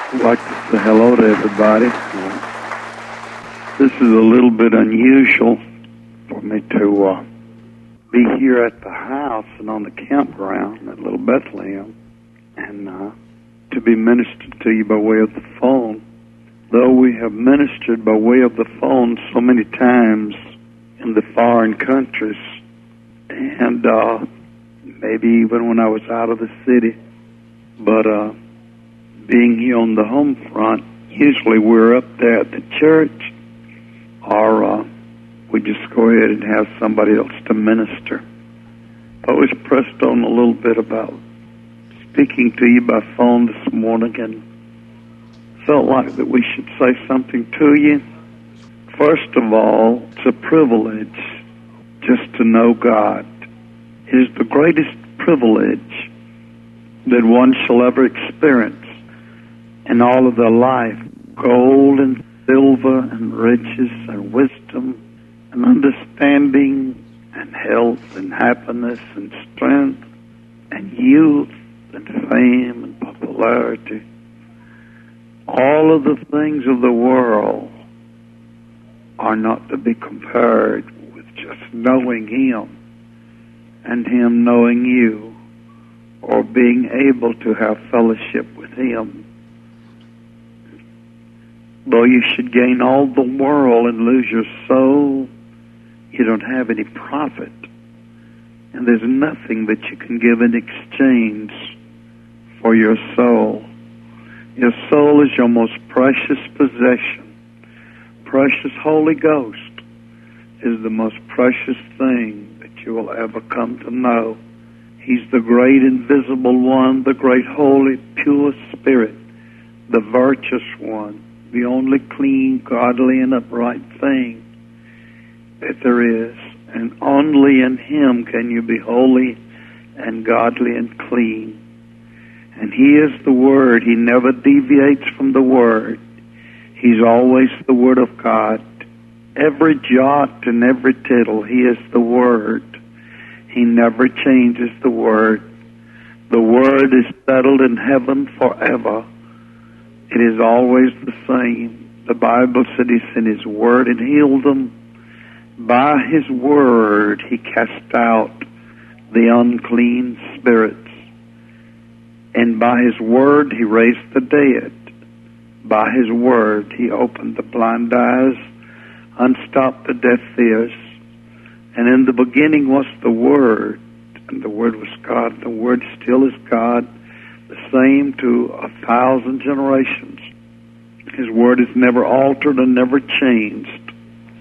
I'd like to say hello to everybody. This is a little bit unusual for me to be here at the house and on the campground at Little Bethlehem and to be ministered to you by way of the phone. Though we have ministered by way of the phone so many times in the foreign countries and maybe even when I was out of the city, but being here on the home front, usually we're up there at the church or we just go ahead and have somebody else to minister. I was pressed on a little bit about speaking to you by phone this morning and felt like that we should say something to you. First of all, it's a privilege just to know God. It is the greatest privilege that one shall ever experience in all of their life. Gold and silver and riches and wisdom and understanding and health and happiness and strength and youth and fame and popularity. All of the things of the world are not to be compared with just knowing Him and Him knowing you, or being able to have fellowship with Him. Though you should gain all the world and lose your soul, you don't have any profit. And there's nothing that you can give in exchange for your soul. Your soul is your most precious possession. Precious Holy Ghost is the most precious thing that you will ever come to know. He's the great invisible one, the great holy, pure spirit, the virtuous one, the only clean, godly, and upright thing that there is. And only in Him can you be holy and godly and clean. And He is the Word. He never deviates from the Word. He's always the Word of God. Every jot and every tittle, He is the Word. He never changes the Word. The Word is settled in heaven forever. It is always the same. The Bible said He sent His Word and healed them. By His Word He cast out the unclean spirits. And by His Word He raised the dead. By His Word He opened the blind eyes, unstopped the deaf ears. And in the beginning was the Word, and the Word was God. The Word still is God, the same to 1,000 generations. His Word is never altered and never changed.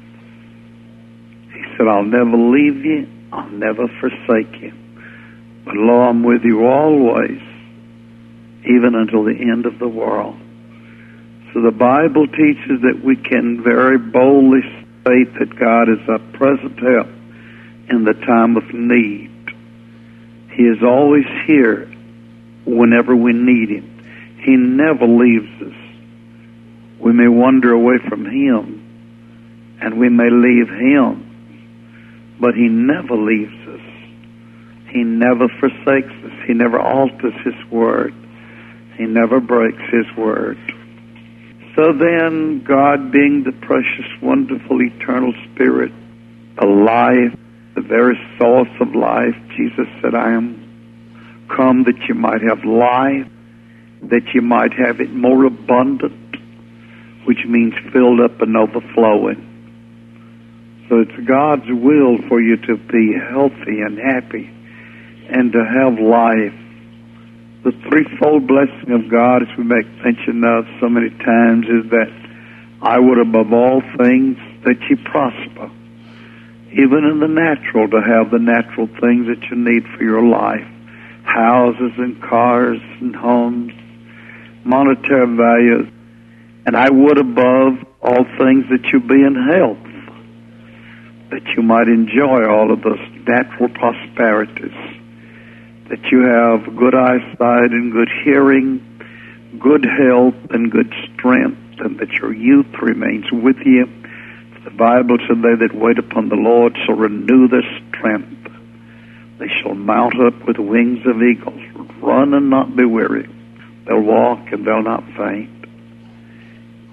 He said, I'll never leave you, I'll never forsake you. But lo, I'm with you always, even until the end of the world. So the Bible teaches that we can very boldly state that God is a present help in the time of need. He is always here whenever we need Him. He never leaves us. We may wander away from Him and we may leave Him, but He never leaves us. He never forsakes us. He never alters His Word. He never breaks His Word. So then, God being the precious, wonderful, eternal Spirit, the life, the very source of life, Jesus said, I am come that you might have life, that you might have it more abundant, which means filled up and overflowing. So it's God's will for you to be healthy and happy and to have life. The threefold blessing of God, as we make mention of so many times, is that I would above all things that you prosper, even in the natural, to have the natural things that you need for your life, houses and cars and homes, monetary values. And I would above all things that you be in health, that you might enjoy all of those natural prosperities, that you have good eyesight and good hearing, good health and good strength, and that your youth remains with you. For the Bible said, they that wait upon the Lord shall renew their strength. They shall mount up with wings of eagles, run and not be weary. They'll walk and they'll not faint.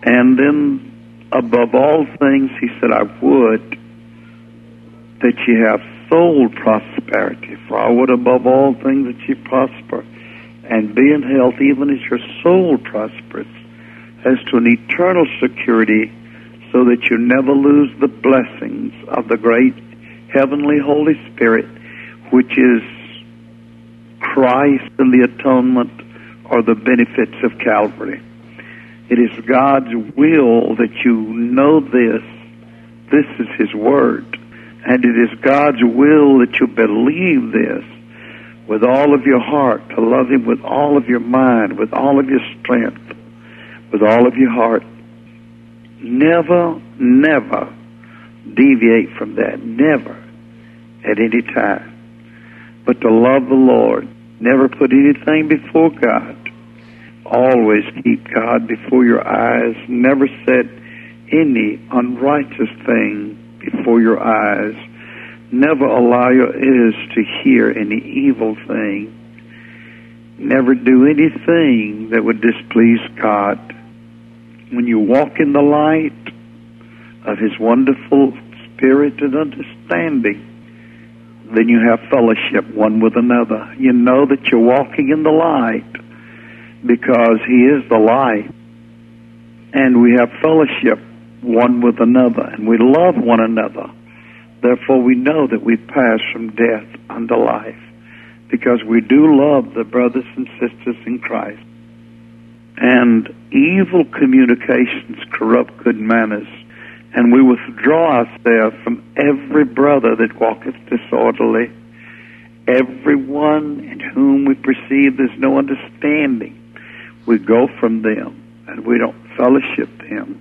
And then, above all things, he said, I would that ye have soul prosperity. For I would above all things that ye prosper and be in health, even as your soul prospers, as to an eternal security, so that you never lose the blessings of the great heavenly Holy Spirit, which is Christ and the atonement or the benefits of Calvary. It is God's will that you know this. This is His Word. And it is God's will that you believe this with all of your heart, to love Him with all of your mind, with all of your strength, with all of your heart. Never, never deviate from that. Never, at any time. But to love the Lord. Never put anything before God. Always keep God before your eyes. Never set any unrighteous thing before your eyes. Never allow your ears to hear any evil thing. Never do anything that would displease God. When you walk in the light of His wonderful Spirit and understanding, then you have fellowship one with another. You know that you're walking in the light because He is the light. And we have fellowship one with another, and we love one another. Therefore, we know that we pass from death unto life, because we do love the brothers and sisters in Christ. And evil communications corrupt good manners, and we withdraw ourselves from every brother that walketh disorderly, everyone in whom we perceive there's no understanding. We go from them, and we don't fellowship them.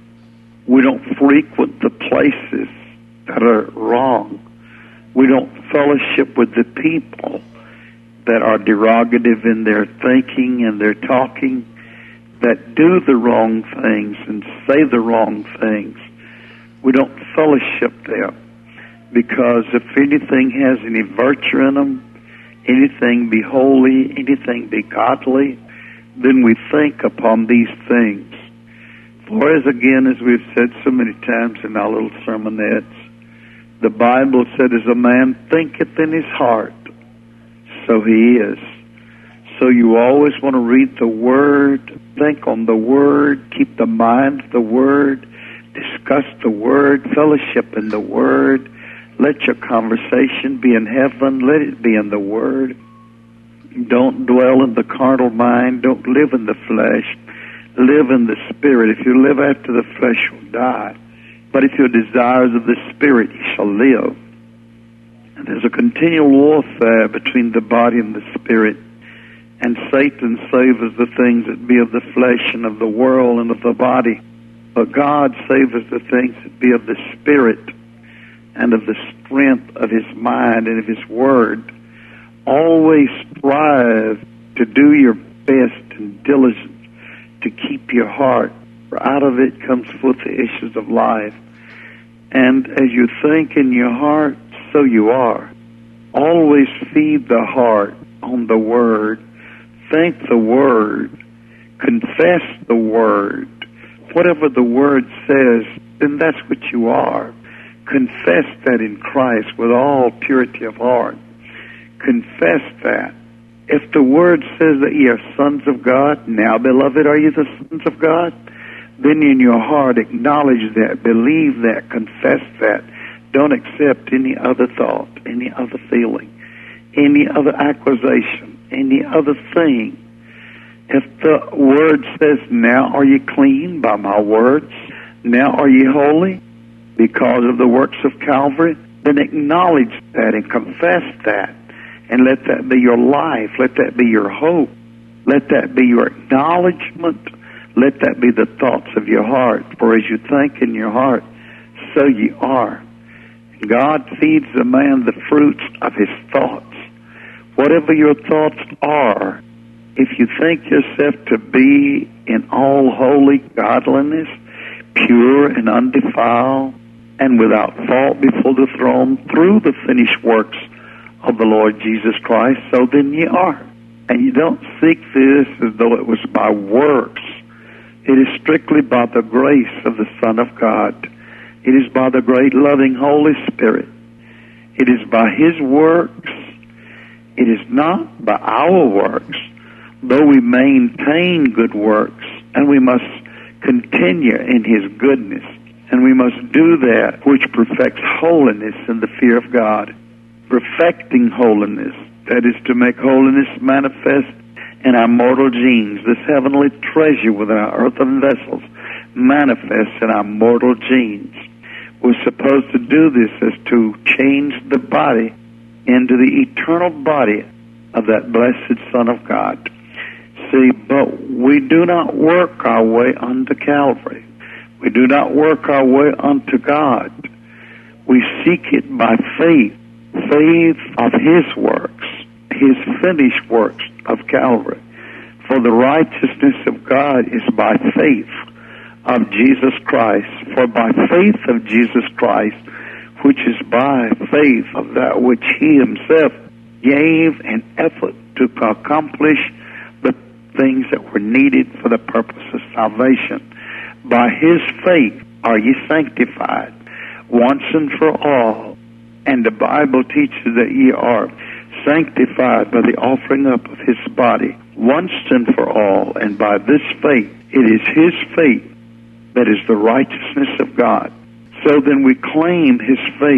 We don't frequent the places that are wrong. We don't fellowship with the people that are derogative in their thinking and their talking, that do the wrong things and say the wrong things. We don't fellowship them, because if anything has any virtue in them, anything be holy, anything be godly, then we think upon these things. For as again, as we've said so many times in our little sermonettes, the Bible said, as a man thinketh in his heart, so he is. So you always want to read the Word, think on the Word, keep the mind of the Word, discuss the Word, fellowship in the Word. Let your conversation be in heaven. Let it be in the Word. Don't dwell in the carnal mind. Don't live in the flesh. Live in the Spirit. If you live after the flesh, you'll die. But if your desires of the Spirit, you shall live. And there's a continual warfare between the body and the Spirit. And Satan savors the things that be of the flesh and of the world and of the body. But God savors the things that be of the Spirit and of the strength of His mind and of His Word. Always strive to do your best and diligence to keep your heart, for out of it comes forth the issues of life. And as you think in your heart, so you are. Always feed the heart on the Word. Think the Word. Confess the Word. Whatever the Word says, then that's what you are. Confess that in Christ with all purity of heart. Confess that. If the Word says that ye are sons of God, now, beloved, are you the sons of God? Then in your heart acknowledge that, believe that, confess that. Don't accept any other thought, any other feeling, any other accusation, any other thing. If the Word says, now are ye clean by my words, now are ye holy because of the works of Calvary, then acknowledge that and confess that. And let that be your life. Let that be your hope. Let that be your acknowledgement. Let that be the thoughts of your heart. For as you think in your heart, so ye are. God feeds a man the fruits of his thoughts. Whatever your thoughts are, if you think yourself to be in all holy godliness, pure and undefiled, and without fault before the throne through the finished works of the Lord Jesus Christ, so then ye are. And you don't seek this as though it was by works, It is strictly by the grace of the Son of God. It is by the great loving Holy Spirit. It is by His works. It is not by our works, though we maintain good works, and we must continue in His goodness, and we must do that which perfects holiness in the fear of God. Perfecting holiness, that is to make holiness manifest in our mortal genes, this heavenly treasure within our earthen vessels manifests in our mortal genes. We're supposed to do this as to change the body into the eternal body of that blessed Son of God. See, but we do not work our way unto Calvary. We do not work our way unto God. We seek it by faith, faith of His works, His finished works of Calvary. For the righteousness of God is by faith of Jesus Christ. For by faith of Jesus Christ, which is by faith of that which He Himself gave an effort to accomplish the things that were needed for the purpose of salvation. By His faith are ye sanctified once and for all. And the Bible teaches that ye are sanctified by the offering up of His body once and for all. And by this faith, it is His faith that is the righteousness of God. So then we claim His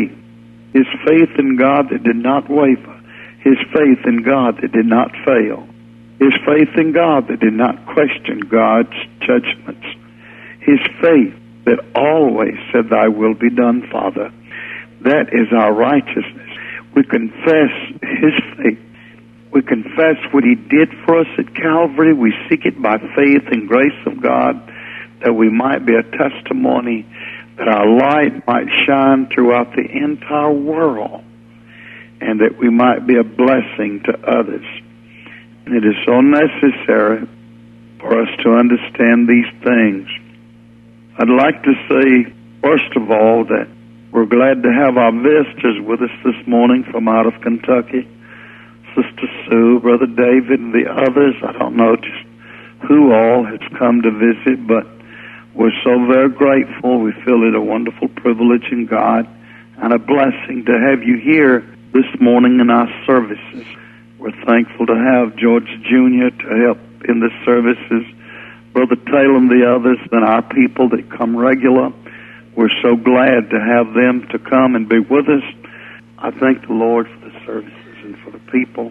faith in God that did not waver, His faith in God that did not fail, His faith in God that did not question God's judgments, His faith that always said, Thy will be done, Father. That is our righteousness. We confess His faith. We confess what He did for us at Calvary. We seek it by faith and grace of God, that we might be a testimony, that our light might shine throughout the entire world, and that we might be a blessing to others. And it is so necessary for us to understand these things. I'd like to say, first of all, that we're glad to have our visitors with us this morning from out of Kentucky. Sister Sue, Brother David, and the others. I don't know just who all has come to visit, but we're so very grateful. We feel it a wonderful privilege in God and a blessing to have you here this morning in our services. We're thankful to have George Jr. to help in the services, Brother Taylor and the others, and our people that come regular. We're so glad to have them to come and be with us. I thank the Lord for the services and for the people,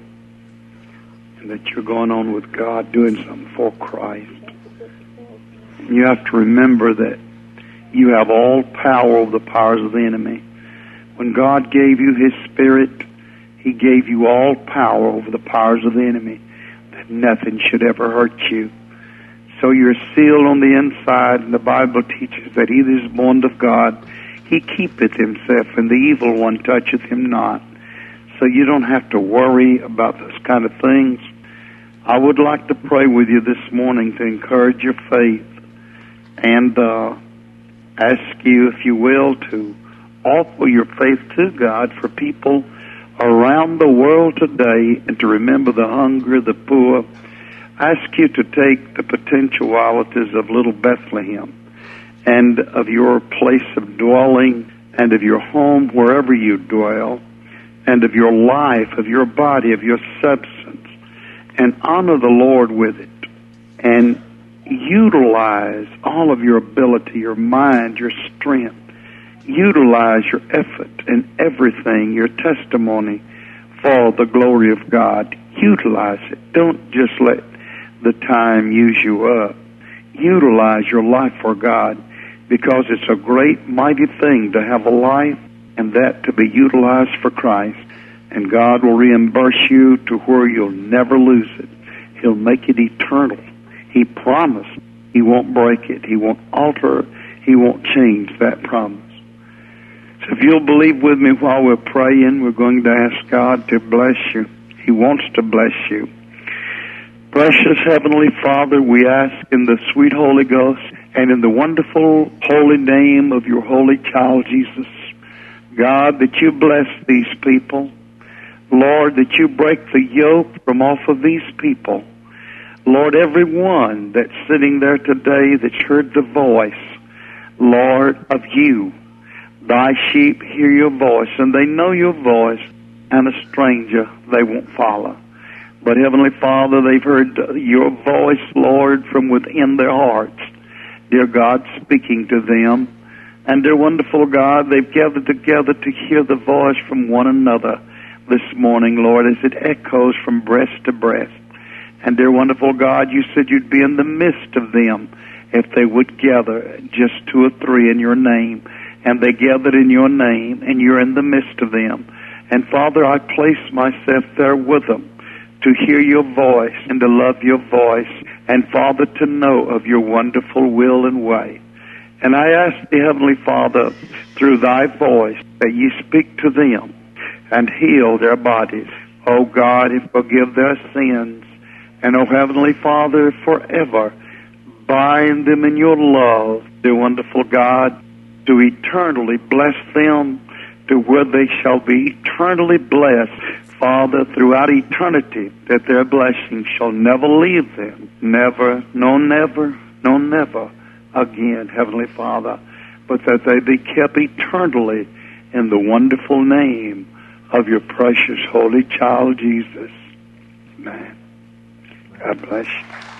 and that you're going on with God, doing something for Christ. You have to remember that you have all power over the powers of the enemy. When God gave you His Spirit, He gave you all power over the powers of the enemy, that nothing should ever hurt you. So you're sealed on the inside, and the Bible teaches that he that is born of God, he keepeth himself, and the evil one toucheth him not. So you don't have to worry about those kind of things. I would like to pray with you this morning to encourage your faith, and ask you, if you will, to offer your faith to God for people around the world today, and to remember the hungry, the poor. Ask you to take the potentialities of little Bethlehem and of your place of dwelling and of your home wherever you dwell, and of your life, of your body, of your substance, and honor the Lord with it, and utilize all of your ability, your mind, your strength. Utilize your effort and everything, your testimony, for the glory of God. Utilize it. Don't just let the time use you up. Utilize your life for God, because it's a great, mighty thing to have a life and that to be utilized for Christ. And God will reimburse you to where you'll never lose it. He'll make it eternal. He promised He won't break it. He won't alter. He won't change that promise. So if you'll believe with me while we're praying, we're going to ask God to bless you. He wants to bless you. Precious Heavenly Father, we ask in the sweet Holy Ghost and in the wonderful holy name of your holy child Jesus, God, that you bless these people. Lord, that you break the yoke from off of these people. Lord, everyone that's sitting there today that's heard the voice, Lord, of you, thy sheep hear your voice, and they know your voice, and a stranger they won't follow. But Heavenly Father, they've heard your voice, Lord, from within their hearts. Dear God, speaking to them. And dear wonderful God, they've gathered together to hear the voice from one another this morning, Lord, as it echoes from breast to breast. And dear wonderful God, you said you'd be in the midst of them if they would gather, just 2 or 3 in your name. And they gathered in your name, and you're in the midst of them. And Father, I place myself there with them to hear your voice and to love your voice, and Father, to know of your wonderful will and way. And I ask the Heavenly Father, through thy voice, that you speak to them and heal their bodies. Oh God, and forgive their sins. And oh Heavenly Father, forever bind them in your love, dear wonderful God, to eternally bless them to where they shall be eternally blessed, Father, throughout eternity, that their blessings shall never leave them. Never, no never, no never again, Heavenly Father, but that they be kept eternally in the wonderful name of your precious holy child, Jesus. Amen. God bless you.